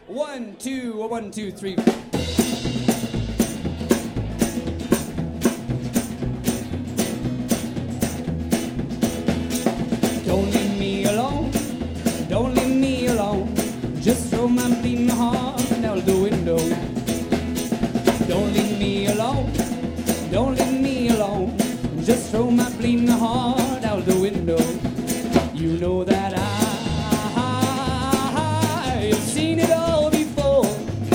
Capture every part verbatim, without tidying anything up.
One, two, one, two, three. Don't leave me alone. Don't leave me alone. Just throw my bleeding heart out the window. Don't leave me alone. Don't leave me alone. Just throw my bleeding heart out the window. You know that I, I've seen it all before.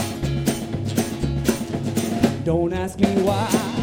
Don't ask me why.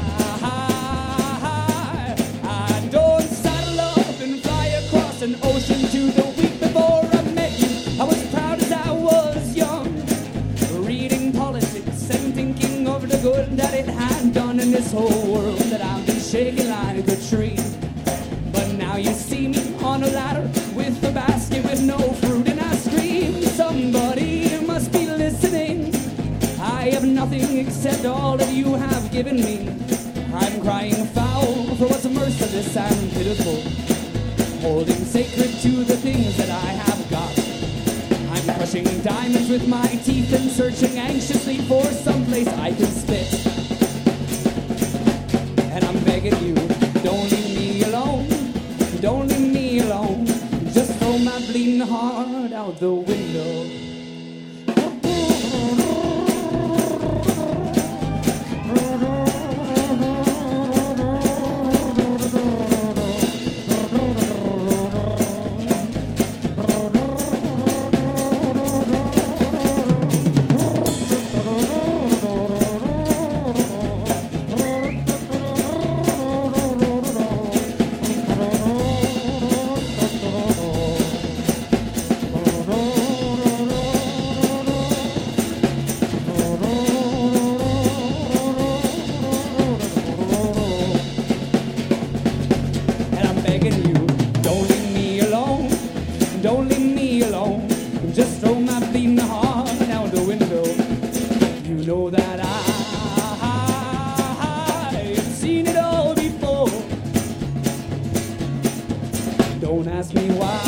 I don't saddle up and fly across an ocean to the week before I met you. I was proud as I was young, reading politics and thinking of the good that it had done in this whole world that I've been shaking like a tree. But now you see me on a ladder with a basket with no fruit, and I scream, somebody must be listening. I have nothing except all that you have given me. I'm crying foul for what's merciless and pitiful, holding sacred to the things that I have got. I'm crushing diamonds with my teeth and searching anxiously for someplace I can spit. And I'm begging you, don't leave me alone. Don't leave me alone. Just throw my bleeding heart out the window. Don't leave me alone. Just throw my bleeding heart out the window. You know that I, I've seen it all before. Don't ask me why.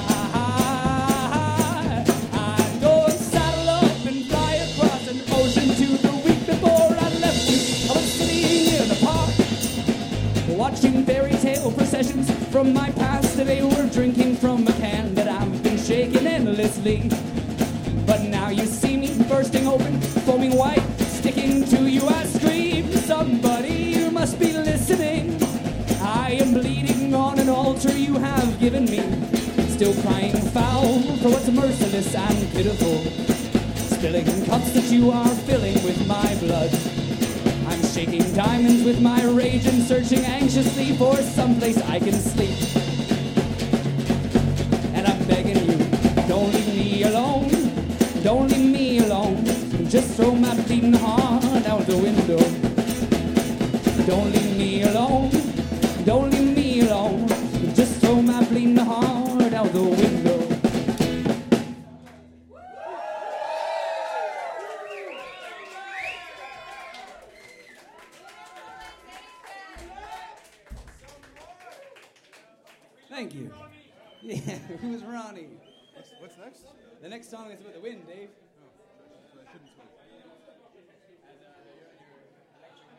I don't saddle up and fly across an ocean to the week before I left you. I was sitting in the park, watching fairy tale processions from my past. They were drinking from a can that I've been shaking endlessly. But now you see me bursting open, foaming white, sticking to you. I scream, somebody, you must be listening. I am bleeding on an altar you have given me, still crying foul for what's merciless and pitiful, spilling cups that you are filling with my blood. I'm shaking diamonds with my rage and searching anxiously for someplace I can sleep. And I'm begging you, don't leave me alone. Don't leave me alone. Just throw my bleeding heart out the window. Don't leave me alone. Don't leave me alone. Just throw my bleeding heart out the window. Thank you. Yeah, who's Ronnie? What's, what's next? The next song is about the wind, Dave.